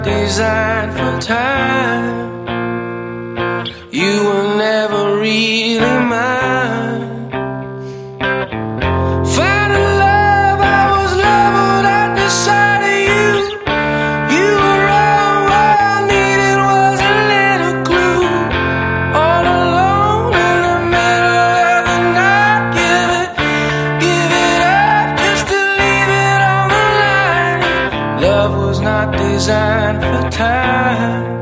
designed for time. You were never really mine. Finding love, I was leveled at the sight of you. You were all I needed was a little clue. All alone in the middle of the night, give it up just to leave it on the line. Love was not designed for time.